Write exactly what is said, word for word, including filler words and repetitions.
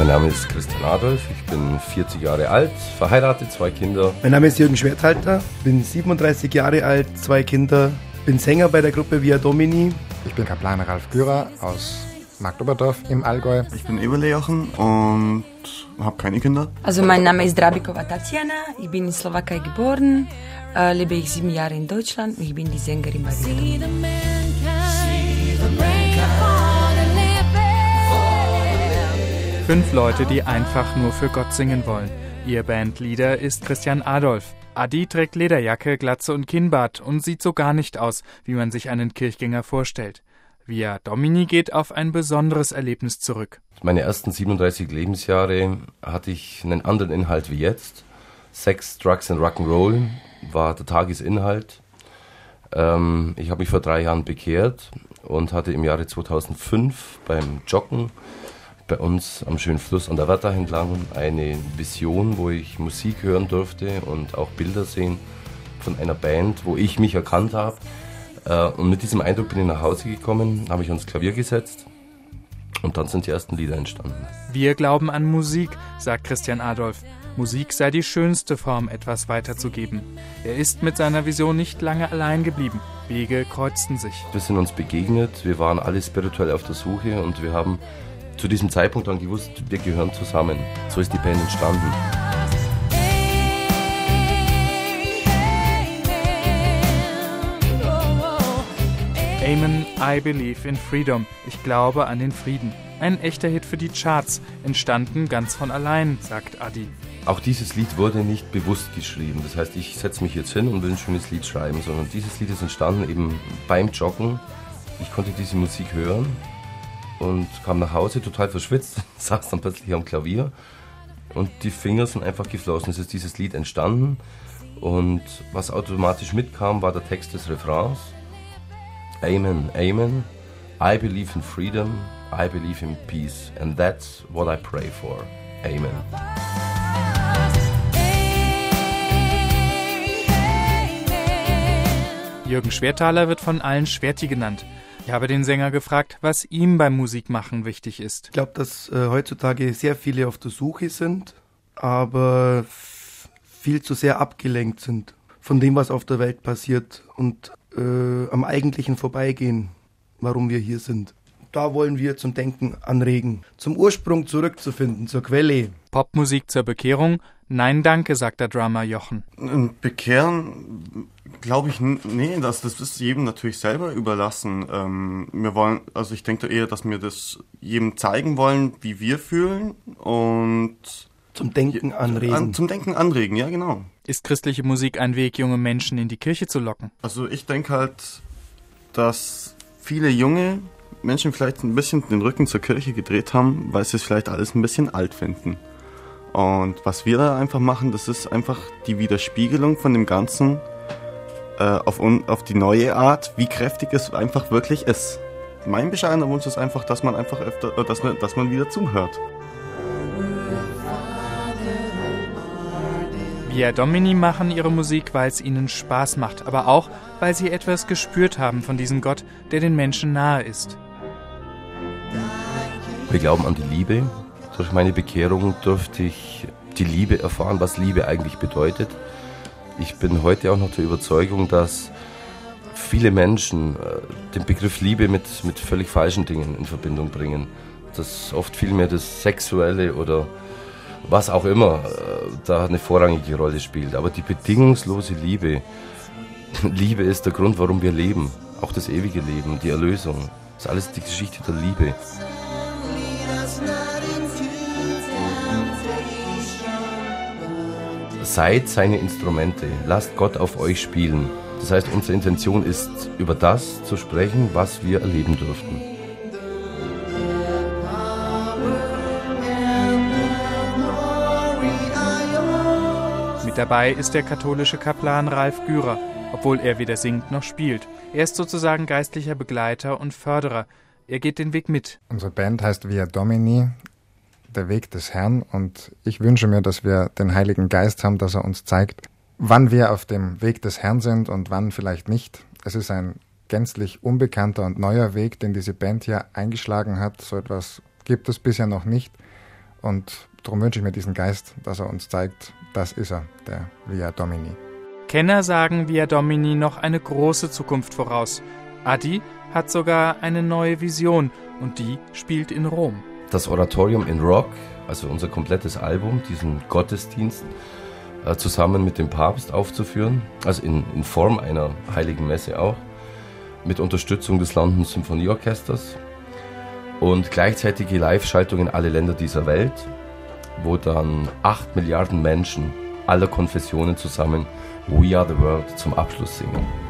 Mein Name ist Christian Adolf, ich bin vierzig Jahre alt, verheiratet, zwei Kinder. Mein Name ist Jürgen Schwerthalter, bin siebenunddreißig Jahre alt, zwei Kinder, bin Sänger bei der Gruppe Via Domini. Ich bin Kaplan Ralf Gürer aus Marktoberdorf im Allgäu. Ich bin Eberle Jochen und habe keine Kinder. Also mein Name ist Drabikova Tatjana, ich bin in Slowakei geboren, äh, lebe ich sieben Jahre in Deutschland und ich bin die Sängerin Maria. Fünf Leute, die einfach nur für Gott singen wollen. Ihr Bandleader ist Christian Adolf. Adi trägt Lederjacke, Glatze und Kinnbart und sieht so gar nicht aus, wie man sich einen Kirchgänger vorstellt. Via Domini geht auf ein besonderes Erlebnis zurück. Meine ersten siebenunddreißig Lebensjahre hatte ich einen anderen Inhalt wie jetzt. Sex, Drugs and Rock'n'Roll war der Tagesinhalt. Ähm, ich habe mich vor drei Jahren bekehrt und hatte im Jahre zweitausendfünf beim Joggen bei uns am schönen Fluss an der Wörtha entlang eine Vision, wo ich Musik hören durfte und auch Bilder sehen von einer Band, wo ich mich erkannt habe. Und mit diesem Eindruck bin ich nach Hause gekommen, habe mich ans Klavier gesetzt und dann sind die ersten Lieder entstanden. Wir glauben an Musik, sagt Christian Adolf. Musik sei die schönste Form, etwas weiterzugeben. Er ist mit seiner Vision nicht lange allein geblieben. Wege kreuzten sich. Wir sind uns begegnet, wir waren alle spirituell auf der Suche und wir haben zu diesem Zeitpunkt dann gewusst, wir gehören zusammen. So ist die Band entstanden. Amen, I believe in freedom. Ich glaube an den Frieden. Ein echter Hit für die Charts, entstanden ganz von allein, sagt Adi. Auch dieses Lied wurde nicht bewusst geschrieben. Das heißt, ich setze mich jetzt hin und will ein schönes Lied schreiben, sondern dieses Lied ist entstanden eben beim Joggen. Ich konnte diese Musik hören und kam nach Hause total verschwitzt, saß dann plötzlich am Klavier und die Finger sind einfach geflossen. Es ist dieses Lied entstanden und was automatisch mitkam, war der Text des Refrains. Amen, Amen, I believe in freedom, I believe in peace and that's what I pray for. Amen. Jürgen Schwerthaler wird von allen Schwerti genannt. Ich habe den Sänger gefragt, was ihm beim Musikmachen wichtig ist. Ich glaube, dass äh, heutzutage sehr viele auf der Suche sind, aber f- viel zu sehr abgelenkt sind von dem, was auf der Welt passiert und äh, am Eigentlichen vorbeigehen, warum wir hier sind. Da wollen wir zum Denken anregen, zum Ursprung zurückzufinden, zur Quelle. Popmusik zur Bekehrung? Nein, danke, sagt der Drummer Jochen. Bekehren, glaube ich, nee, das, das ist jedem natürlich selber überlassen. Ähm, wir wollen, also ich denke eher, dass wir das jedem zeigen wollen, wie wir fühlen und zum Denken anregen. An, zum Denken anregen, ja genau. Ist christliche Musik ein Weg, junge Menschen in die Kirche zu locken? Also ich denke halt, dass viele junge Menschen vielleicht ein bisschen den Rücken zur Kirche gedreht haben, weil sie es vielleicht alles ein bisschen alt finden. Und was wir da einfach machen, das ist einfach die Widerspiegelung von dem Ganzen äh, auf, un, auf die neue Art, wie kräftig es einfach wirklich ist. Mein bescheidener Wunsch ist einfach, dass man einfach öfter, äh, dass man, dass man wieder zuhört. Via Domini machen ihre Musik, weil es ihnen Spaß macht, aber auch, weil sie etwas gespürt haben von diesem Gott, der den Menschen nahe ist. Wir glauben an die Liebe. Durch meine Bekehrung durfte ich die Liebe erfahren, was Liebe eigentlich bedeutet. Ich bin heute auch noch der Überzeugung, dass viele Menschen den Begriff Liebe mit, mit völlig falschen Dingen in Verbindung bringen. Dass oft vielmehr das Sexuelle oder was auch immer da eine vorrangige Rolle spielt. Aber die bedingungslose Liebe, Liebe ist der Grund, warum wir leben. Auch das ewige Leben, die Erlösung. Das ist alles die Geschichte der Liebe. Seid seine Instrumente, lasst Gott auf euch spielen. Das heißt, unsere Intention ist, über das zu sprechen, was wir erleben durften. Mit dabei ist der katholische Kaplan Ralf Gürer, obwohl er weder singt noch spielt. Er ist sozusagen geistlicher Begleiter und Förderer. Er geht den Weg mit. Unsere Band heißt Via Domini, der Weg des Herrn, und ich wünsche mir, dass wir den Heiligen Geist haben, dass er uns zeigt, wann wir auf dem Weg des Herrn sind und wann vielleicht nicht. Es ist ein gänzlich unbekannter und neuer Weg, den diese Band hier eingeschlagen hat. So etwas gibt es bisher noch nicht. Und darum wünsche ich mir diesen Geist, dass er uns zeigt, das ist er, der Via Domini. Kenner sagen Via Domini noch eine große Zukunft voraus. Adi hat sogar eine neue Vision und die spielt in Rom. Das Oratorium in Rock, also unser komplettes Album, diesen Gottesdienst, äh, zusammen mit dem Papst aufzuführen, also in, in Form einer heiligen Messe auch, mit Unterstützung des London Symphonieorchesters und gleichzeitige Live-Schaltung in alle Länder dieser Welt, wo dann acht Milliarden Menschen aller Konfessionen zusammen We Are the World zum Abschluss singen.